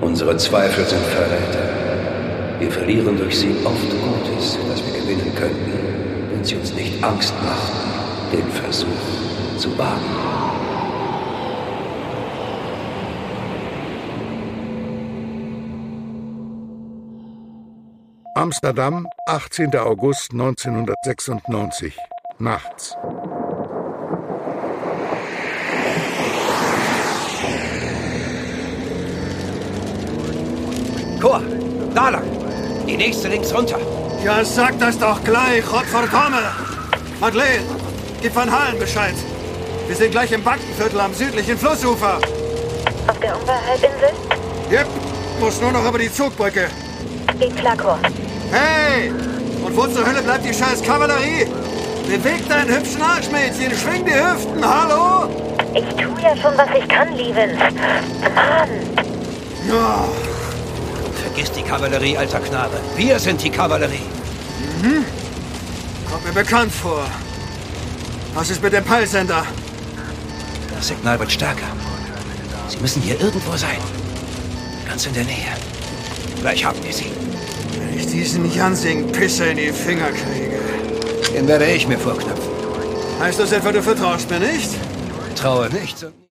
Unsere Zweifel sind Verräter. Wir verlieren durch sie oft Gutes, das wir gewinnen könnten, wenn sie uns nicht Angst machten, den Versuch zu wagen. Amsterdam, 18. August 1996, nachts. Chor, da lang! Die nächste links runter! Ja, sag das doch gleich, Gottverdammt! Madeleine, gib Van Halen Bescheid. Wir sind gleich im Bankenviertel am südlichen Flussufer. Auf der Umwelthalbinsel? Yep, muss nur noch über die Zugbrücke. Geht klar, Chor. Hey! Und wo zur Hölle bleibt die scheiß Kavallerie? Beweg deinen hübschen Arsch, Mädchen. Schwing die Hüften, hallo? Ich tue ja schon, was ich kann, Liebens. Mann! Ja. Vergiss die Kavallerie, alter Knabe. Wir sind die Kavallerie. Mhm. Kommt mir bekannt vor. Was ist mit dem Peilsender? Das Signal wird stärker. Sie müssen hier irgendwo sein. Ganz in der Nähe. Gleich haben wir sie. Wenn ich diesen Jansing-Pisser in die Finger kriege. Den werde ich mir vorknöpfen. Heißt das etwa, du vertraust mir nicht? Traue nicht.